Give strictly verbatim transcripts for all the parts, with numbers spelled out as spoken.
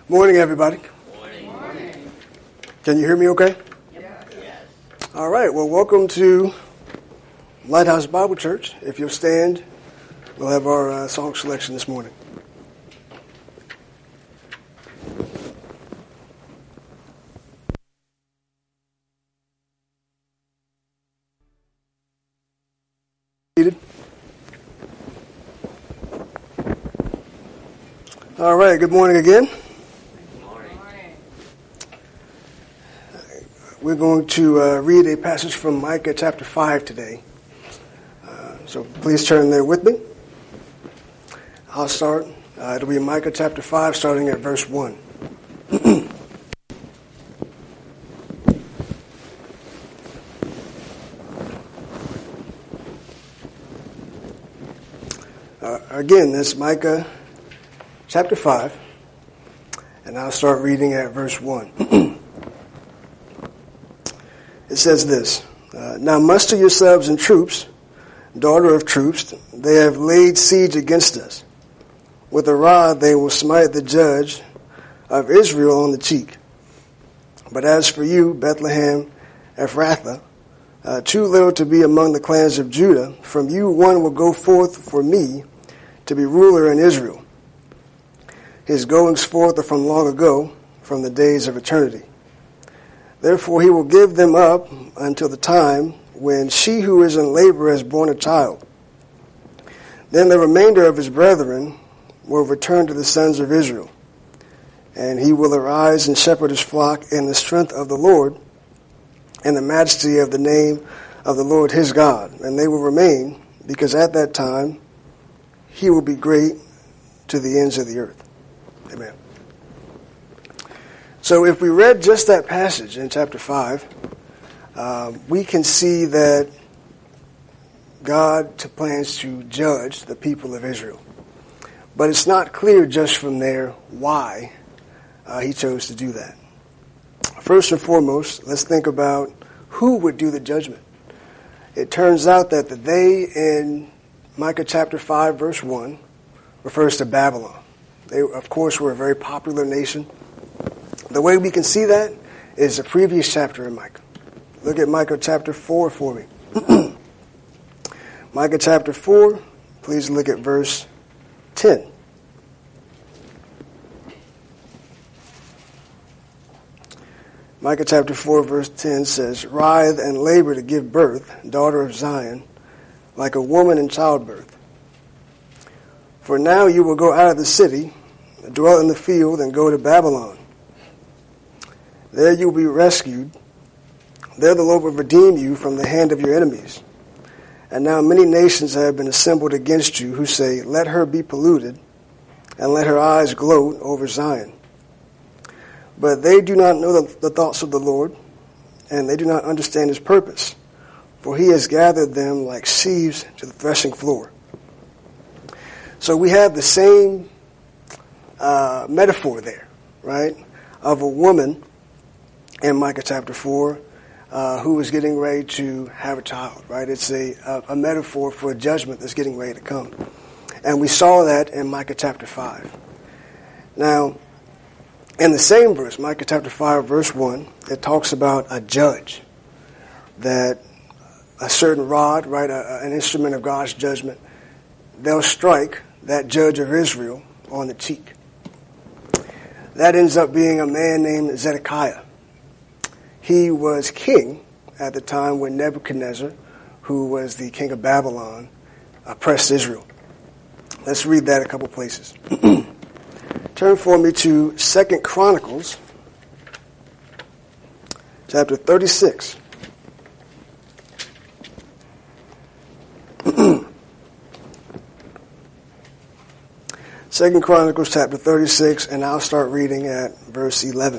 Morning, everybody. Morning. Morning. Can you hear me okay? Yes. Yes. All right. Well, welcome to Lighthouse Bible Church. If you'll stand, we'll have our uh, song selection this morning. All right. Good morning again. We're going to uh, read a passage from Micah chapter five today. Uh, so please turn there with me. I'll start. Uh, it'll be Micah chapter five, starting at verse one. uh, again, that's Micah chapter five, and I'll start reading at verse one. It says this, uh, Now muster yourselves in troops, daughter of troops, they have laid siege against us. With a rod they will smite the judge of Israel on the cheek. But as for you, Bethlehem Ephrathah, uh, too little to be among the clans of Judah, from you one will go forth for me to be ruler in Israel. His goings forth are from long ago, from the days of eternity. Therefore he will give them up until the time when she who is in labor has borne a child. Then the remainder of his brethren will return to the sons of Israel, and he will arise and shepherd his flock in the strength of the Lord and the majesty of the name of the Lord his God. And they will remain, because at that time he will be great to the ends of the earth. Amen. So if we read just that passage in chapter five, uh, we can see that God plans to judge the people of Israel. But it's not clear just from there why uh, he chose to do that. First and foremost, let's think about who would do the judgment. It turns out that the they in Micah chapter five, verse one, refers to Babylon. They, of course, were a very popular nation. The way we can see that is the previous chapter in Micah. Look at Micah chapter four for me. Micah chapter four, please look at verse ten. Micah chapter four, verse ten says, Writhe and labor to give birth, daughter of Zion, like a woman in childbirth. For now you will go out of the city, dwell in the field, and go to Babylon. There you will be rescued. There the Lord will redeem you from the hand of your enemies. And now many nations have been assembled against you who say, Let her be polluted, and let her eyes gloat over Zion. But they do not know the, the thoughts of the Lord, and they do not understand his purpose. For he has gathered them like sheaves to the threshing floor. So we have the same uh, metaphor there, right, of a woman in Micah chapter four, uh, who is getting ready to have a child, right? It's a, a, a metaphor for a judgment that's getting ready to come. And we saw that in Micah chapter five. Now, in the same verse, Micah chapter five, verse one, it talks about a judge, that a certain rod, right, a, an instrument of God's judgment, they'll strike that judge of Israel on the cheek. That ends up being a man named Zedekiah. He was king at the time when Nebuchadnezzar, who was the king of Babylon, oppressed Israel. Let's read that a couple places. Turn for me to Second Chronicles, chapter thirty-six. Second Chronicles, chapter thirty-six, and I'll start reading at verse eleven.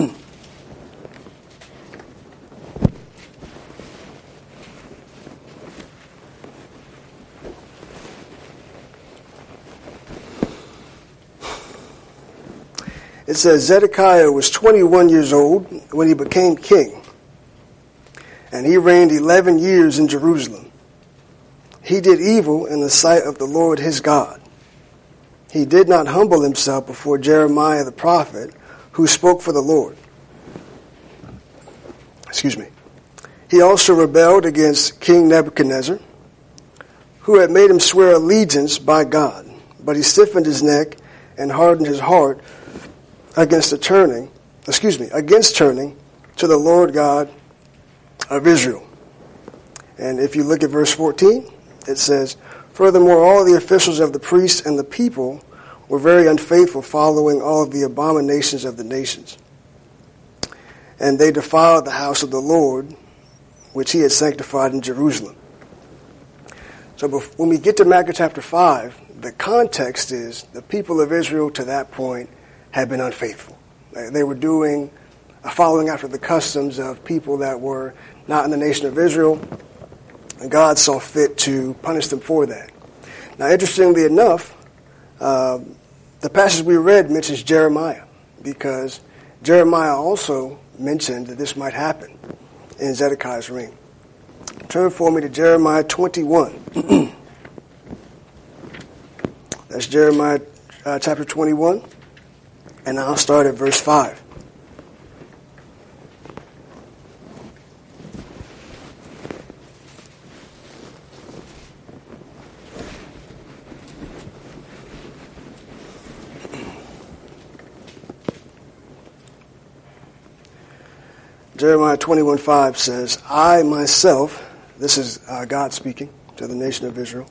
It says, Zedekiah was twenty-one years old when he became king, and he reigned eleven years in Jerusalem. He did evil in the sight of the Lord his God. he did not humble himself before Jeremiah the prophet, who spoke for the Lord. Excuse me. He also rebelled against King Nebuchadnezzar, who had made him swear allegiance by God, but he stiffened his neck and hardened his heart against the turning, excuse me, against turning to the Lord God of Israel. And if you look at verse fourteen, it says, furthermore, all the officials of the priests and the people were very unfaithful, following all of the abominations of the nations. And they defiled the house of the Lord, which he had sanctified in Jerusalem. So when we get to Micah chapter five, the context is the people of Israel to that point had been unfaithful. They were doing, following after the customs of people that were not in the nation of Israel, and God saw fit to punish them for that. Now, interestingly enough, uh, the passage we read mentions Jeremiah, because Jeremiah also mentioned that this might happen in Zedekiah's reign. Turn for me to Jeremiah twenty-one. That's Jeremiah uh, chapter twenty-one, and I'll start at verse five. Jeremiah twenty-one five says, I myself, this is uh, God speaking to the nation of Israel,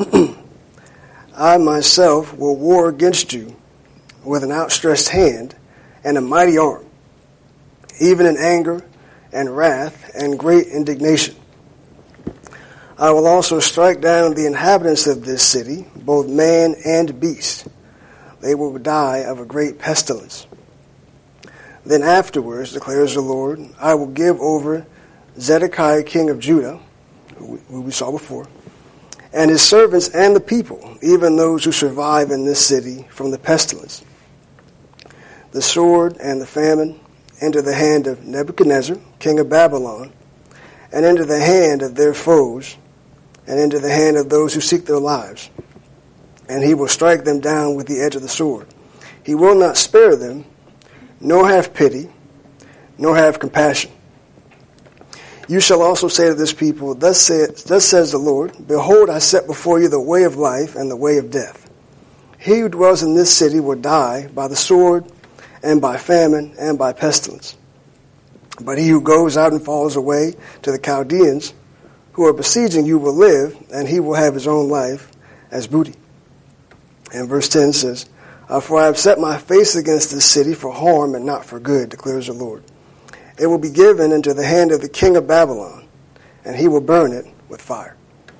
I myself will war against you with an outstretched hand and a mighty arm, even in anger and wrath and great indignation. I will also strike down the inhabitants of this city, both man and beast. They will die of a great pestilence. Then afterwards, declares the Lord, I will give over Zedekiah king of Judah, who we saw before, and his servants and the people, even those who survive in this city from the pestilence, the sword and the famine, into the hand of Nebuchadnezzar, king of Babylon, and into the hand of their foes, and into the hand of those who seek their lives. And he will strike them down with the edge of the sword. He will not spare them, nor have pity, nor have compassion. You shall also say to this people, Thus, says, thus says the Lord, Behold, I set before you the way of life and the way of death. He who dwells in this city will die by the sword, and by famine, and by pestilence. But he who goes out and falls away to the Chaldeans, who are besieging you, will live, and he will have his own life as booty. And verse ten says, For I have set my face against this city for harm and not for good, declares the Lord. It will be given into the hand of the king of Babylon, and he will burn it with fire.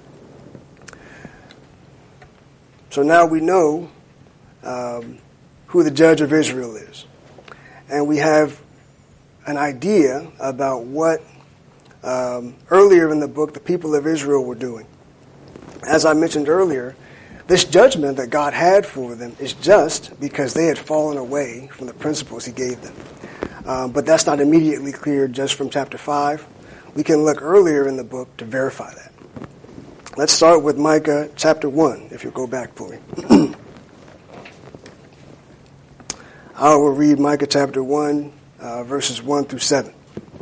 So now we know um, who the judge of Israel is. And we have an idea about what um, earlier in the book the people of Israel were doing. As I mentioned earlier, this judgment that God had for them is just because they had fallen away from the principles he gave them. Um, but that's not immediately clear just from chapter five. We can look earlier in the book to verify that. Let's start with Micah chapter one, if you'll go back for me. I will read Micah chapter one, uh, verses one through seven.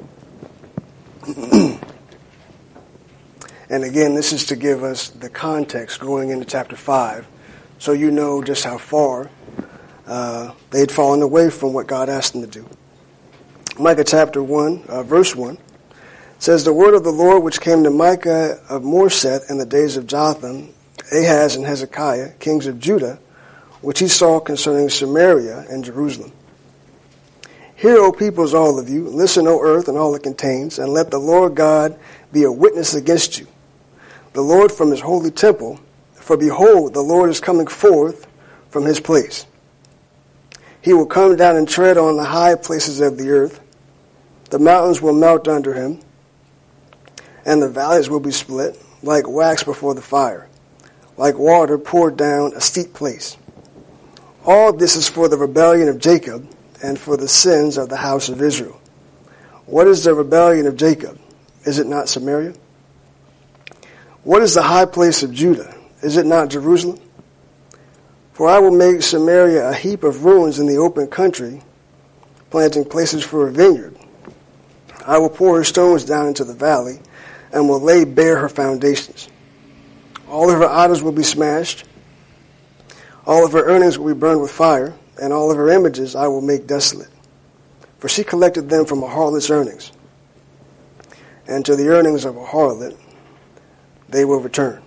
And again, this is to give us the context going into chapter five, so you know just how far uh, they had fallen away from what God asked them to do. Micah chapter one, uh, verse one, says, The word of the Lord which came to Micah of Moresheth in the days of Jotham, Ahaz, and Hezekiah, kings of Judah, which he saw concerning Samaria and Jerusalem. Hear, O peoples, all of you, listen, O earth, and all it contains, and let the Lord God be a witness against you, the Lord from his holy temple, for behold, the Lord is coming forth from his place. He will come down and tread on the high places of the earth. The mountains will melt under him, and the valleys will be split, like wax before the fire, like water poured down a steep place. All this is for the rebellion of Jacob and for the sins of the house of Israel. What is the rebellion of Jacob? Is it not Samaria? What is the high place of Judah? Is it not Jerusalem? For I will make Samaria a heap of ruins in the open country, planting places for a vineyard. I will pour her stones down into the valley, and will lay bare her foundations. All of her idols will be smashed. All of her earnings will be burned with fire, and all of her images I will make desolate. For she collected them from a harlot's earnings, and to the earnings of a harlot they will return.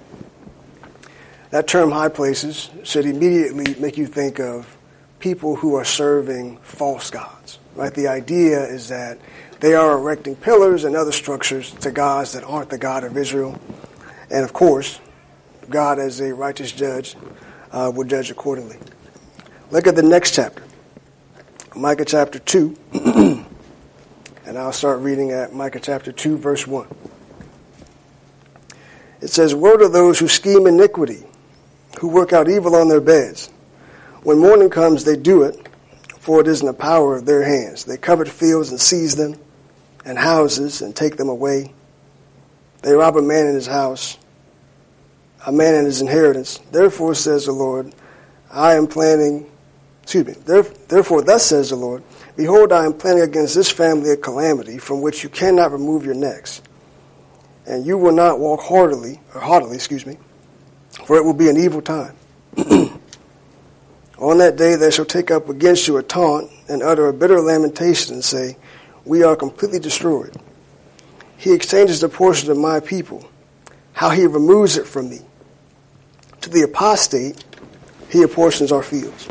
That term, high places, should immediately make you think of people who are serving false gods, right? The idea is that they are erecting pillars and other structures to gods that aren't the God of Israel. And of course, God, as a righteous judge, uh, will judge accordingly. Look at the next chapter, Micah chapter two. And I'll start reading at Micah chapter two, verse one. It says, "Woe to those who scheme iniquity, who work out evil on their beds. When morning comes, they do it, for it is in the power of their hands. They covet fields and seize them, and houses and take them away. They rob a man in his house, a man in his inheritance. Therefore, says the Lord, I am planning, excuse me, therefore thus says the Lord, behold, I am planning against this family a calamity from which you cannot remove your necks. And you will not walk heartily, or haughtily, excuse me, for it will be an evil time. On that day they shall take up against you a taunt and utter a bitter lamentation and say, we are completely destroyed. He exchanges the portion of my people, how he removes it from me. To the apostate, he apportions our fields."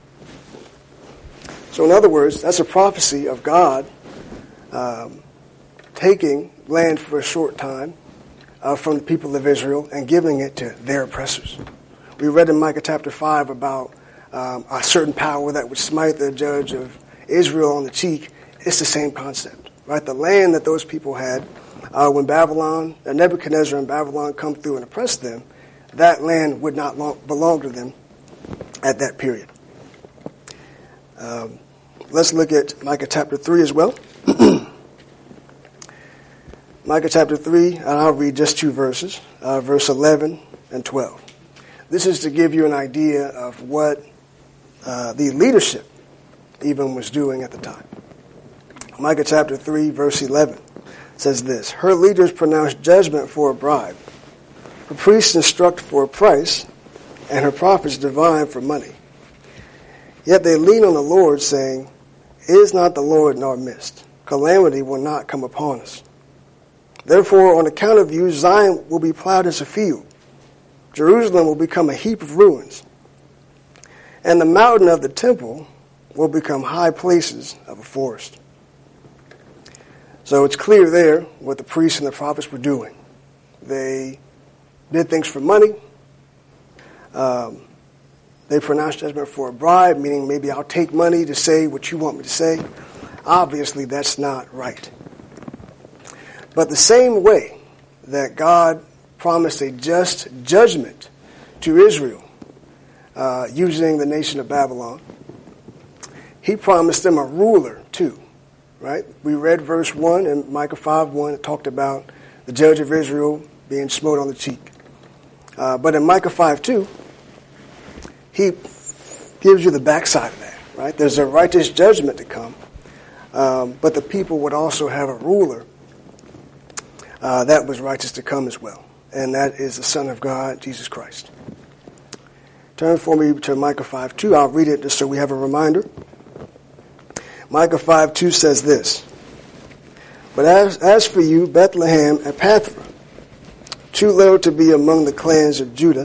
So in other words, that's a prophecy of God um, taking land for a short time uh, from the people of Israel and giving it to their oppressors. We read in Micah chapter five about um, a certain power that would smite the judge of Israel on the cheek. It's the same concept, right? The land that those people had uh, when Babylon, uh, Nebuchadnezzar and Babylon come through and oppress them, that land would not long, belong to them at that period. Um, let's look at Micah chapter three as well. Micah chapter three, and I'll read just two verses, uh, verse eleven and twelve. This is to give you an idea of what uh, the leadership even was doing at the time. Micah chapter three, verse eleven says this, "Her leaders pronounce judgment for a bribe. Her priests instruct for a price, and her prophets divine for money. Yet they lean on the Lord, saying, Is not the Lord in our midst? Calamity will not come upon us. Therefore, on account of you, Zion will be plowed as a field. Jerusalem will become a heap of ruins. And the mountain of the temple will become high places of a forest." So it's clear there what the priests and the prophets were doing. They did things for money. Um, they pronounced judgment for a bribe, meaning maybe I'll take money to say what you want me to say. Obviously, that's not right. But the same way that God promised a just judgment to Israel uh, using the nation of Babylon, he promised them a ruler too, right? We read verse one in Micah five one. It talked about the judge of Israel being smote on the cheek. Uh, but in Micah five two, he gives you the backside of that, right? There's a righteous judgment to come, um, but the people would also have a ruler uh, that was righteous to come as well, and that is the Son of God, Jesus Christ. Turn for me to Micah five two. I'll read it just so we have a reminder. Micah five two says this, "But as, as for you, Bethlehem Ephrathah, too little to be among the clans of Judah,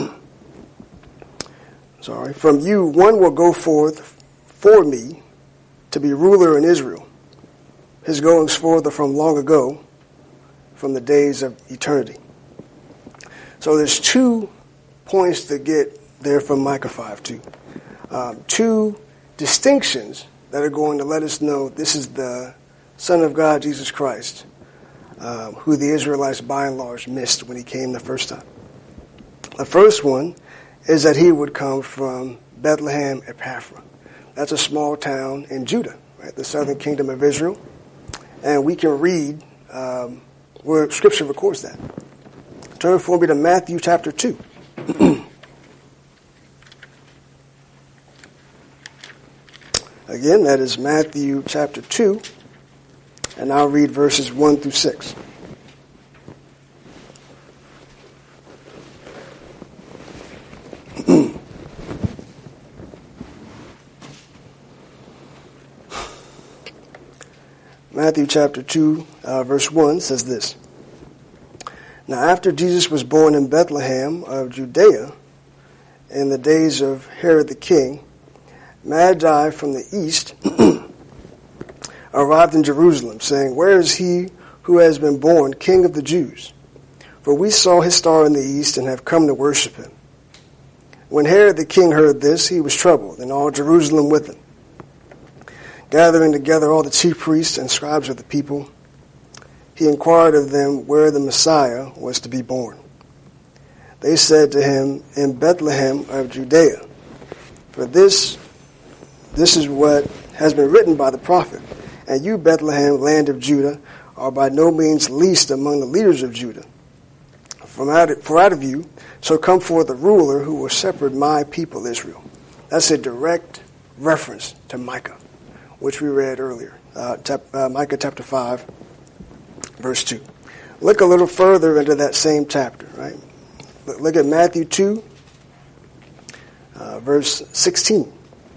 sorry, from you one will go forth for me to be ruler in Israel. His goings forth are from long ago, from the days of eternity." So there's two points to get there from Micah five two. Um, two distinctions that are going to let us know this is the Son of God, Jesus Christ, um, who the Israelites by and large missed when he came the first time. The first one is that he would come from Bethlehem Ephrathah. That's a small town in Judah, right, the southern kingdom of Israel. And we can read um, where Scripture records that. Turn for me to Matthew chapter two. Again, that is Matthew chapter two, and I'll read verses one through six. Matthew chapter two, uh, verse one says this. Now after Jesus was born in Bethlehem of Judea, in the days of Herod the king, Magi from the east arrived in Jerusalem, saying, "Where is he who has been born King of the Jews? For we saw his star in the east and have come to worship him." When Herod the king heard this, he was troubled, and all Jerusalem with him. Gathering together all the chief priests and scribes of the people, he inquired of them where the Messiah was to be born. They said to him, "In Bethlehem of Judea. For this, this is what has been written by the prophet. And you, Bethlehem, land of Judah, are by no means least among the leaders of Judah. From out of, for out of you shall come forth a ruler who will shepherd my people Israel." That's a direct reference to Micah, which we read earlier, uh, tap, uh, Micah chapter five, verse two. Look a little further into that same chapter, right? Look at Matthew two, uh, verse sixteen.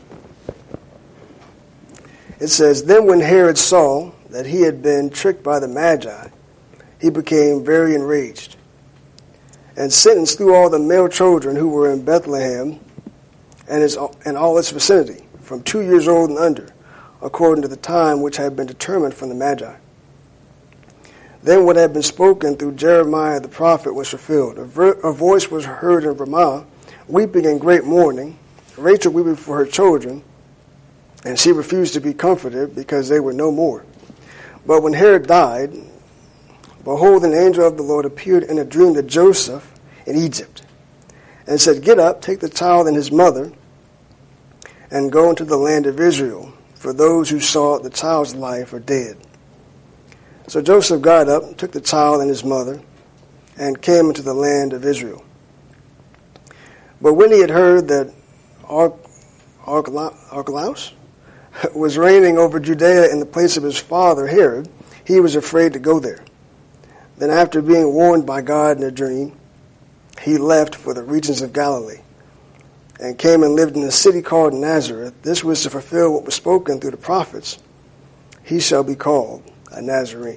It says, "Then when Herod saw that he had been tricked by the Magi, he became very enraged, and sentenced through all the male children who were in Bethlehem and, his, and all its vicinity, from two years old and under, according to the time which had been determined from the Magi. Then what had been spoken through Jeremiah the prophet was fulfilled. A, ver- a voice was heard in Ramah, weeping in great mourning, Rachel weeping for her children, and she refused to be comforted because they were no more. But when Herod died, behold, an angel of the Lord appeared in a dream to Joseph in Egypt, and said, 'Get up, take the child and his mother, and go into the land of Israel, for those who saw the child's life are dead.' So Joseph got up, took the child and his mother, and came into the land of Israel. But when he had heard that Archelaus was reigning over Judea in the place of his father Herod, he was afraid to go there. Then after being warned by God in a dream, he left for the regions of Galilee, and came and lived in a city called Nazareth. This was to fulfill what was spoken through the prophets. He shall be called a Nazarene."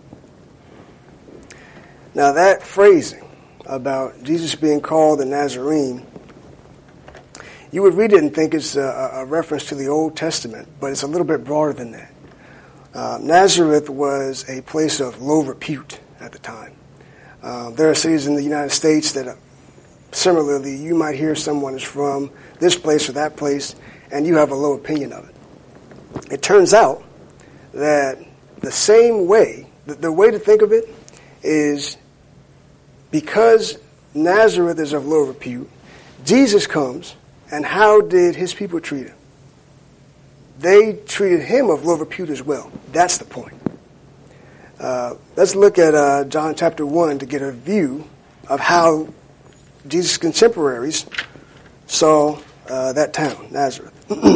Now that phrasing about Jesus being called a Nazarene, you would read it and think it's a, a reference to the Old Testament, but it's a little bit broader than that. Uh, Nazareth was a place of low repute at the time. Uh, there are cities in the United States that, uh, similarly, you might hear someone is from this place or that place, and you have a low opinion of it. It turns out that the same way, the, the way to think of it is because Nazareth is of low repute, Jesus comes, and how did his people treat him? They treated him of low repute as well. That's the point. Uh, let's look at uh, John chapter one to get a view of how Jesus' contemporaries saw uh, that town, Nazareth.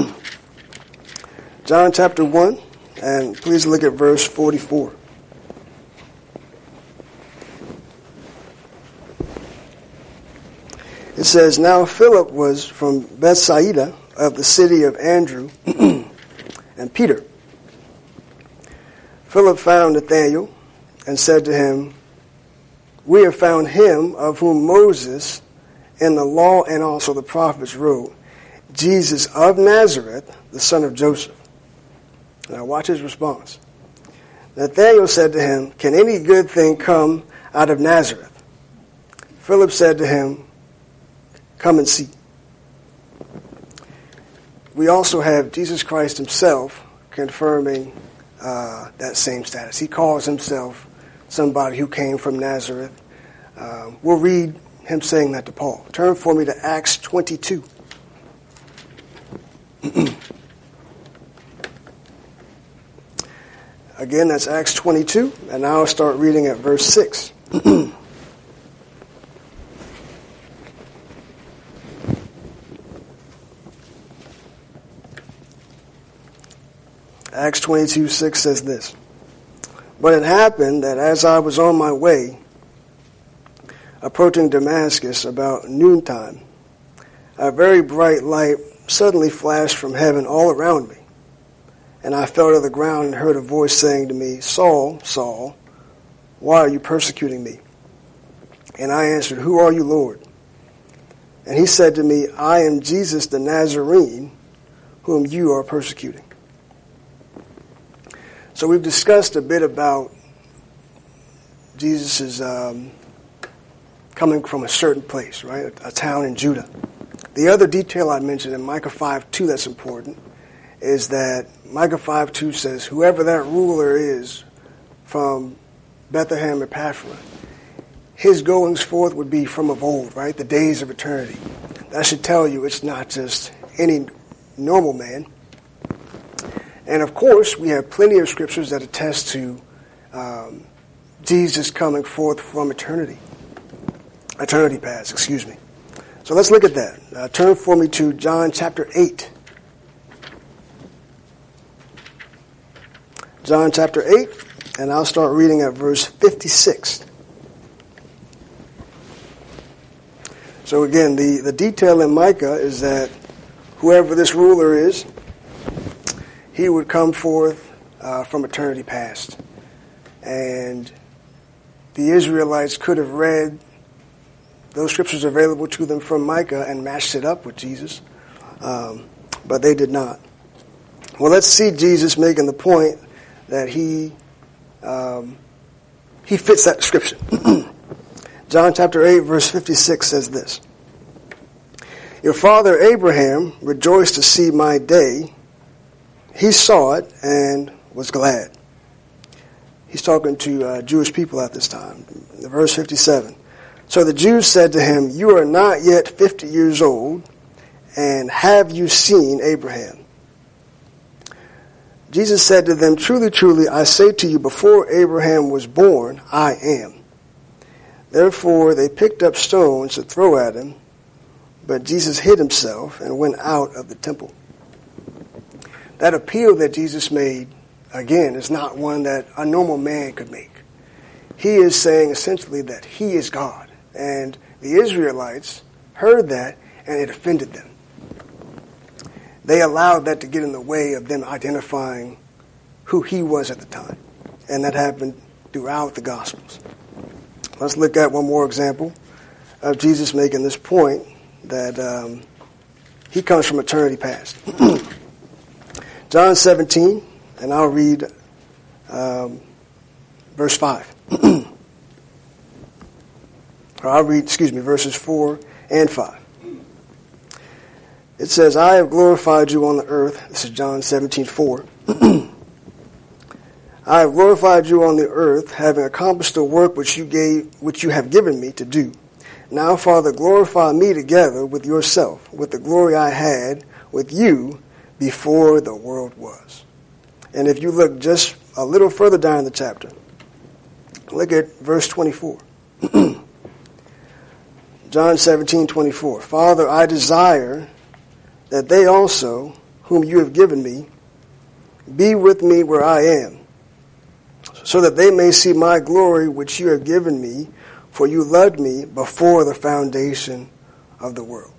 John chapter one, and please look at verse forty-four. It says, "Now Philip was from Bethsaida of the city of Andrew and Peter. Philip found Nathanael and said to him, 'We have found him of whom Moses in the law and also the prophets wrote, Jesus of Nazareth, the son of Joseph.' Now watch his response. Nathanael said to him, 'Can any good thing come out of Nazareth?' Philip said to him, 'Come and see.'" We also have Jesus Christ himself confirming uh, that same status. He calls himself somebody who came from Nazareth. Uh, we'll read him saying that to Paul. Turn for me to Acts twenty-two. Again, that's Acts twenty-two, and now I'll start reading at verse six. Acts twenty-two six says this. But it happened that as I was on my way, approaching Damascus about noontime, a very bright light suddenly flashed from heaven all around me. And I fell to the ground and heard a voice saying to me, Saul, Saul, why are you persecuting me? And I answered, Who are you, Lord? And he said to me, I am Jesus the Nazarene, whom you are persecuting. So we've discussed a bit about Jesus' um, coming from a certain place, right? A, a town in Judah. The other detail I mentioned in Micah five two that's important is that Micah five two says, whoever that ruler is from Bethlehem Ephrathah, his goings forth would be from of old, right? The days of eternity. That should tell you it's not just any normal man. And of course, we have plenty of scriptures that attest to um, Jesus coming forth from eternity. Eternity past, excuse me. So let's look at that. Uh, turn for me to John chapter eight. John chapter eight, and I'll start reading at verse fifty-six. So again, the, the detail in Micah is that whoever this ruler is, he would come forth uh, from eternity past. And the Israelites could have read those scriptures available to them from Micah and matched it up with Jesus, um, but they did not. Well, let's see Jesus making the point that he um, he fits that description. John chapter eight, verse fifty-six says this. Your father Abraham rejoiced to see my day. He saw it and was glad. He's talking to uh, Jewish people at this time. Verse fifty-seven. So the Jews said to him, you are not yet fifty years old, and have you seen Abraham? Jesus said to them, truly, truly, I say to you, before Abraham was born, I am. Therefore they picked up stones to throw at him, but Jesus hid himself and went out of the temple. That appeal that Jesus made, again, is not one that a normal man could make. He is saying essentially that he is God. And the Israelites heard that, and it offended them. They allowed that to get in the way of them identifying who he was at the time. And that happened throughout the Gospels. Let's look at one more example of Jesus making this point that um, he comes from eternity past. John seventeen, and I'll read um, verse five. Or I'll read, excuse me, verses four and five. It says, I have glorified you on the earth. This is John seventeen four. I have glorified you on the earth, having accomplished the work which you gave, which you have given me to do. Now, Father, glorify me together with yourself, with the glory I had with you before the world was. And if you look just a little further down in the chapter, look at verse twenty-four. John seventeen twenty-four. Father, I desire that they also, whom you have given me, be with me where I am, so that they may see my glory which you have given me, for you loved me before the foundation of the world.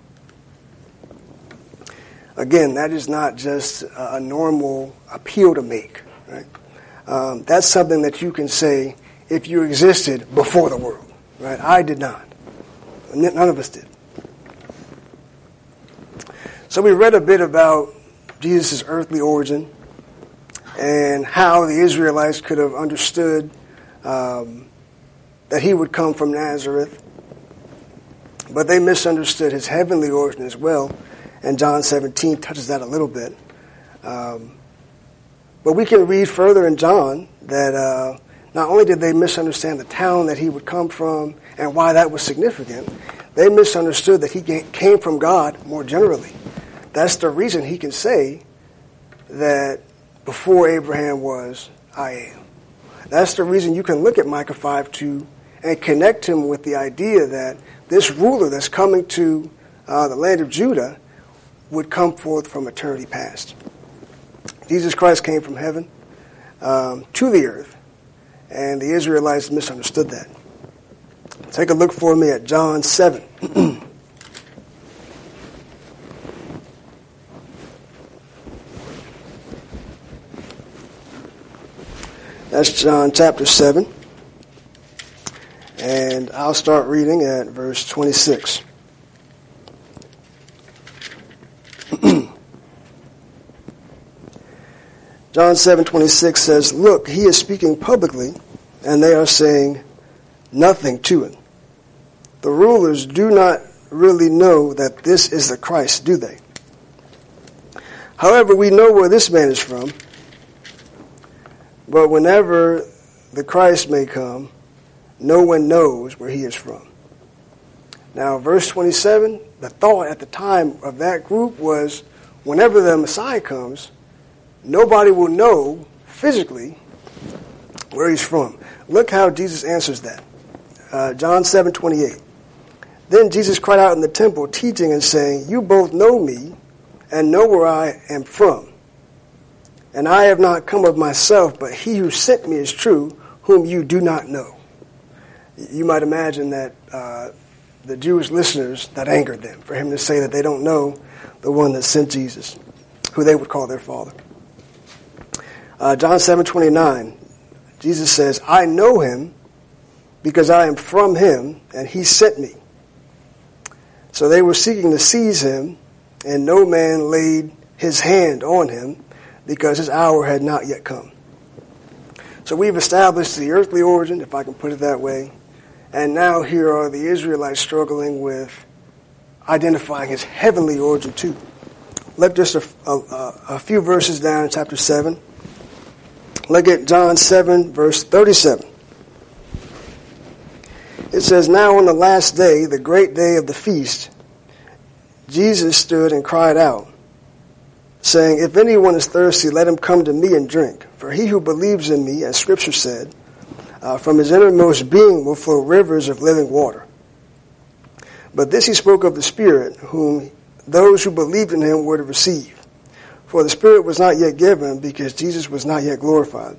Again, that is not just a normal appeal to make, right? Um, that's something that you can say if you existed before the world, right? I did not. None of us did. So we read a bit about Jesus' earthly origin and how the Israelites could have understood um, that he would come from Nazareth. But they misunderstood his heavenly origin as well. And John seventeen touches that a little bit. Um, but we can read further in John that uh, not only did they misunderstand the town that he would come from and why that was significant, they misunderstood that he came from God more generally. That's the reason he can say that before Abraham was, I am. That's the reason you can look at Micah five two and connect him with the idea that this ruler that's coming to uh, the land of Judah would come forth from eternity past. Jesus Christ came from heaven um, to the earth, and the Israelites misunderstood that. Take a look for me at John seven. That's John chapter seven. And I'll start reading at verse twenty-six. John seven twenty-six says, "Look, he is speaking publicly, and they are saying nothing to him. The rulers do not really know that this is the Christ, do they? However, we know where this man is from. But whenever the Christ may come, no one knows where he is from." Now, verse twenty-seven, the thought at the time of that group was, whenever the Messiah comes, nobody will know physically where he's from. Look how Jesus answers that. Uh, John seven twenty-eight. "Then Jesus cried out in the temple, teaching and saying, 'You both know me and know where I am from. And I have not come of myself, but he who sent me is true, whom you do not know.'" You might imagine that uh, the Jewish listeners, that angered them, for him to say that they don't know the one that sent Jesus, who they would call their father. Uh, John seven twenty-nine, Jesus says, "I know him because I am from him, and he sent me." So they were seeking to seize him, and no man laid his hand on him, because his hour had not yet come. So we've established the earthly origin, if I can put it that way, and now here are the Israelites struggling with identifying his heavenly origin too. Look just a, a, a few verses down in chapter seven. Look at John seven, verse thirty-seven. It says, "Now on the last day, the great day of the feast, Jesus stood and cried out, saying, 'If anyone is thirsty, let him come to me and drink. For he who believes in me, as Scripture said, uh, from his innermost being will flow rivers of living water.' But this he spoke of the Spirit, whom those who believed in him were to receive. For the Spirit was not yet given, because Jesus was not yet glorified."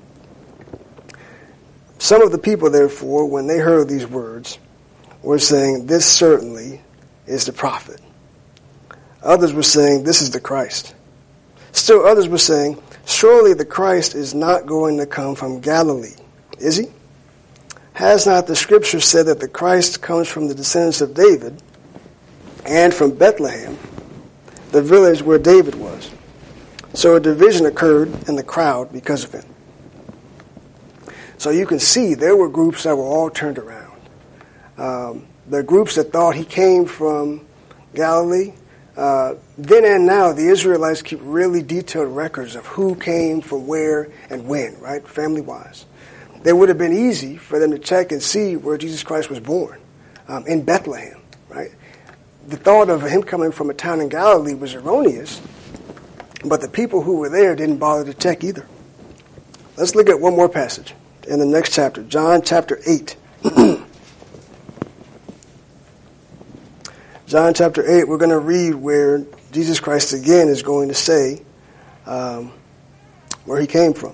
Some of the people, therefore, when they heard these words, were saying, "This certainly is the prophet." Others were saying, "This is the Christ." Still others were saying, "Surely the Christ is not going to come from Galilee, is he? Has not the Scripture said that the Christ comes from the descendants of David and from Bethlehem, the village where David was?" So a division occurred in the crowd because of him. So you can see there were groups that were all turned around. Um, the groups that thought he came from Galilee. Uh, then and now, the Israelites keep really detailed records of who came from where and when, right, family-wise. It would have been easy for them to check and see where Jesus Christ was born, um, in Bethlehem, right? The thought of him coming from a town in Galilee was erroneous, but the people who were there didn't bother to check either. Let's look at one more passage in the next chapter, John chapter eight. John chapter eight, we're going to read where Jesus Christ again is going to say um, where he came from.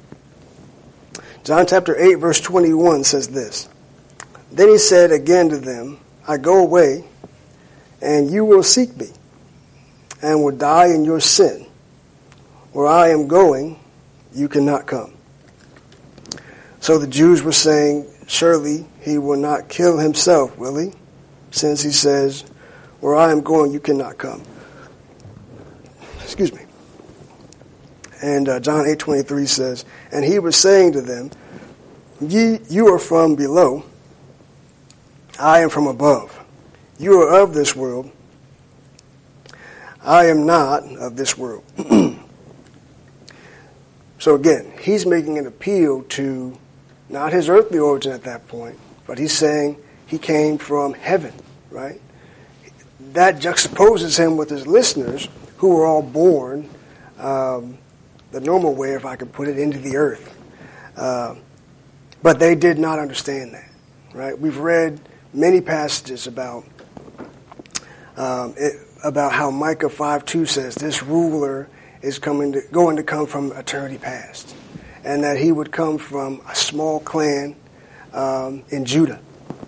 John chapter eight, verse twenty-one says this. "Then he said again to them, 'I go away, and you will seek me, and will die in your sin. Where I am going, you cannot come.'" So the Jews were saying, "Surely he will not kill himself, will he? Since he says, 'Where I am going, you cannot come.'" Excuse me. And uh, John eight twenty-three says, "And he was saying to them, Ye, you are from below, I am from above. You are of this world, I am not of this world." So again, he's making an appeal to not his earthly origin at that point, but he's saying he came from heaven, right? That juxtaposes him with his listeners, who were all born um, the normal way, if I could put it, into the earth. Uh, but they did not understand that, right? We've read many passages about um, it, about how Micah five two says, "This ruler is coming to, going to come from eternity past, and that he would come from a small clan um, in Judah.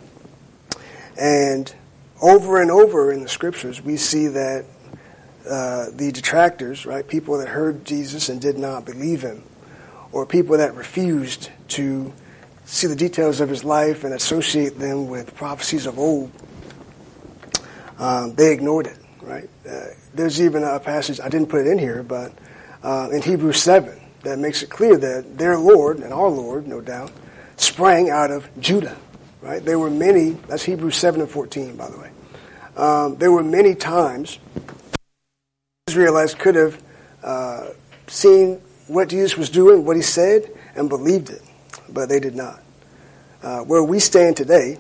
And over and over in the scriptures, we see that uh, the detractors, right, people that heard Jesus and did not believe him, or people that refused to see the details of his life and associate them with prophecies of old, um, they ignored it, right? Uh, there's even a passage, I didn't put it in here, but uh, in Hebrews seven, that makes it clear that their Lord, and our Lord, no doubt, sprang out of Judah. Right? There were many, that's Hebrews seven and fourteen, by the way. Um, there were many times Israelites could have uh, seen what Jesus was doing, what he said, and believed it, but they did not. Uh, where we stand today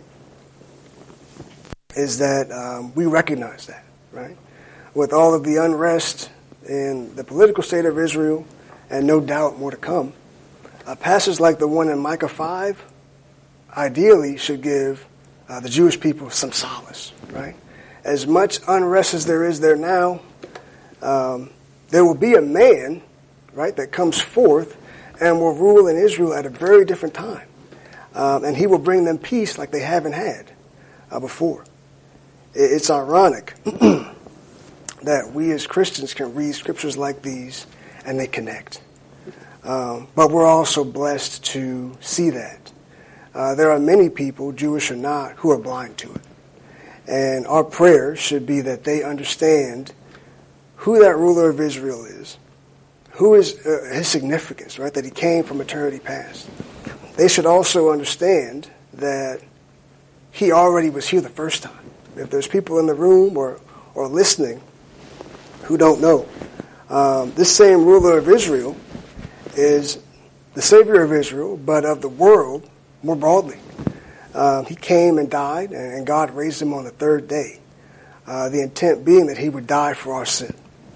is that um, we recognize that, right? With all of the unrest in the political state of Israel, and no doubt more to come, a passage like the one in Micah five ideally should give uh, the Jewish people some solace, right? As much unrest as there is there now, um, there will be a man, right, that comes forth and will rule in Israel at a very different time. Um, and he will bring them peace like they haven't had uh, before. It's ironic that we as Christians can read scriptures like these and they connect. Um, but we're also blessed to see that. Uh, there are many people, Jewish or not, who are blind to it. And our prayer should be that they understand who that ruler of Israel is, who is uh, his significance, right, that he came from eternity past. They should also understand that he already was here the first time. If there's people in the room or, or listening who don't know, um, this same ruler of Israel is the Savior of Israel, but of the world more broadly. Uh, he came and died, and God raised him on the third day. Uh, the intent being that he would die for our sin.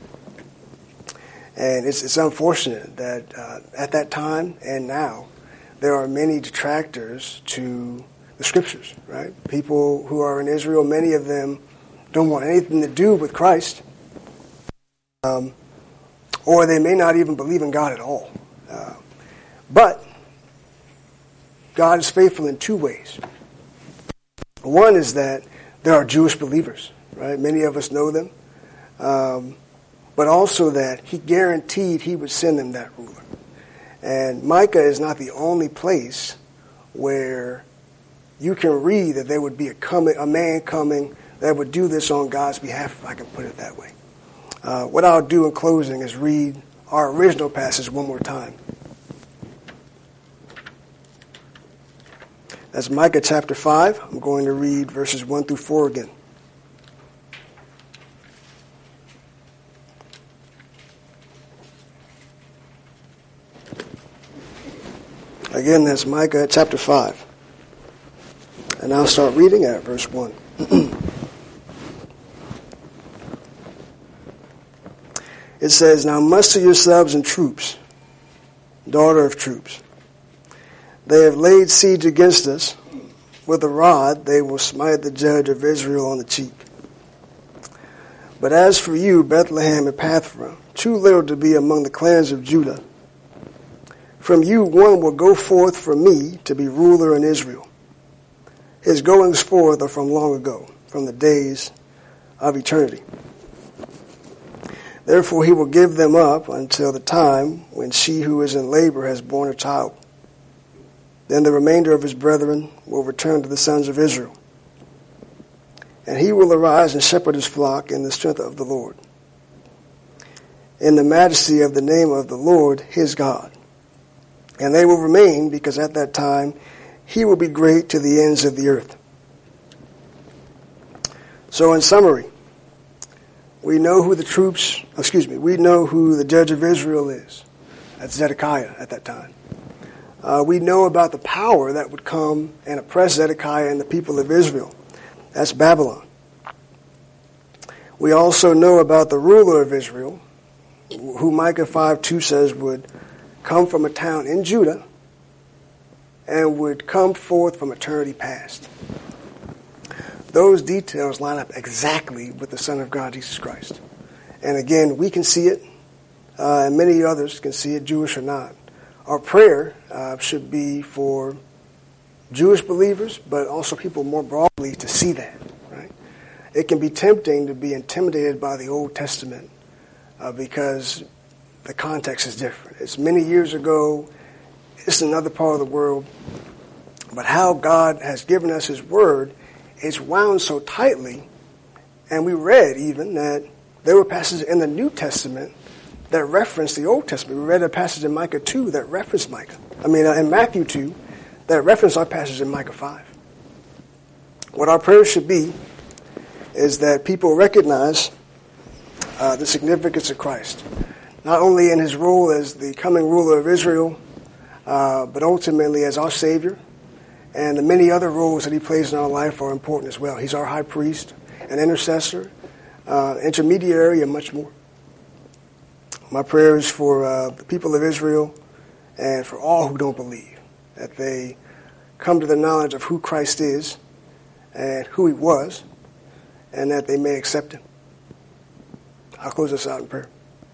And it's, it's unfortunate that uh, at that time and now, there are many detractors to the scriptures, right? People who are in Israel, many of them don't want anything to do with Christ. Um, or they may not even believe in God at all. Uh, but God is faithful in two ways. One is that there are Jewish believers, right? Many of us know them. Um, but also that he guaranteed he would send them that ruler. And Micah is not the only place where you can read that there would be a coming, a man coming that would do this on God's behalf, if I can put it that way. Uh, what I'll do in closing is read our original passage one more time. That's Micah chapter five. I'm going to read verses one through four again. Again, that's Micah chapter five. And I'll start reading at verse one. It says, "Now muster yourselves in troops, daughter of troops. They have laid siege against us. With a rod they will smite the judge of Israel on the cheek. But as for you, Bethlehem and Ephrathah, too little to be among the clans of Judah, from you one will go forth from me to be ruler in Israel. His goings forth are from long ago, from the days of eternity. Therefore he will give them up until the time when she who is in labor has borne a child. Then the remainder of his brethren will return to the sons of Israel. And he will arise and shepherd his flock in the strength of the Lord, in the majesty of the name of the Lord his God. And they will remain, because at that time he will be great to the ends of the earth." So in summary, we know who the troops, excuse me, we know who the judge of Israel is. That's Zedekiah at that time. Uh, we know about the power that would come and oppress Zedekiah and the people of Israel. That's Babylon. We also know about the ruler of Israel, who Micah five two says would come from a town in Judah and would come forth from eternity past. Those details line up exactly with the Son of God, Jesus Christ. And again, we can see it. uh, and many others can see it, Jewish or not. Our prayer uh, should be for Jewish believers, but also people more broadly to see that. Right? It can be tempting to be intimidated by the Old Testament uh, because the context is different. It's many years ago. It's another part of the world. But how God has given us His Word is wound so tightly, and we read even that there were passages in the New Testament that referenced the Old Testament. We read a passage in Micah two that referenced Micah. I mean, uh, in Matthew two, that referenced our passage in Micah five. What our prayer should be is that people recognize uh, the significance of Christ, not only in His role as the coming ruler of Israel, uh, but ultimately as our Savior. And the many other roles that He plays in our life are important as well. He's our high priest, an intercessor, uh, intermediary, and much more. My prayer is for uh, the people of Israel and for all who don't believe, that they come to the knowledge of who Christ is and who He was, and that they may accept Him. I'll close this out in prayer.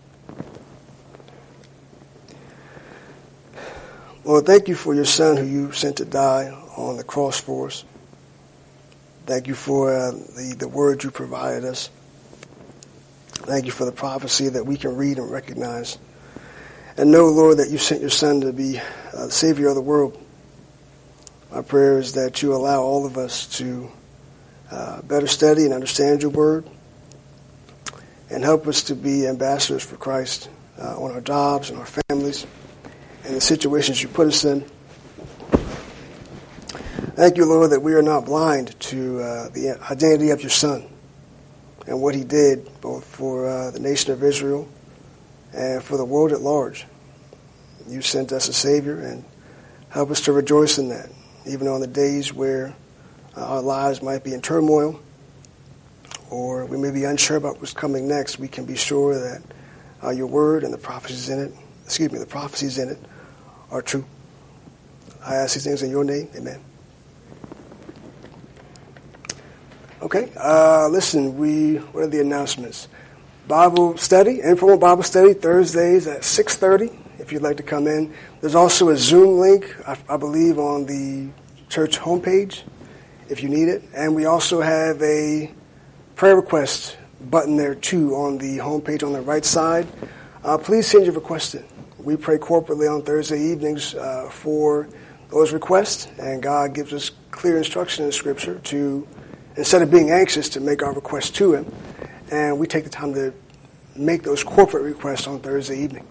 Lord, thank You for Your Son who You sent to die on the cross for us. Thank You for uh, the, the word You provided us. Thank You for the prophecy that we can read and recognize. And know, Lord, that You sent Your Son to be uh, the Savior of the world. My prayer is that You allow all of us to uh, better study and understand Your word and help us to be ambassadors for Christ uh, on our jobs and our families and the situations You put us in. Thank You, Lord, that we are not blind to uh, the identity of Your Son and what He did both for uh, the nation of Israel and for the world at large. You sent us a Savior, and help us to rejoice in that, even on the days where uh, our lives might be in turmoil or we may be unsure about what's coming next. We can be sure that uh, Your word and the prophecies in it, excuse me, the prophecies in it are true. I ask these things in Your name. Amen. Okay, uh, listen, we, what are the announcements? Bible study, informal Bible study, Thursdays at six thirty, if you'd like to come in. There's also a Zoom link, I, I believe, on the church homepage, if you need it. And we also have a prayer request button there, too, on the homepage on the right side. Uh, please send your request in. We pray corporately on Thursday evenings uh, for those requests, and God gives us clear instruction in Scripture to, instead of being anxious, to make our requests to Him. And we take the time to make those corporate requests on Thursday evening.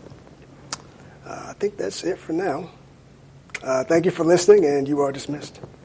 Uh, I think that's it for now. Uh, thank you for listening, and you are dismissed.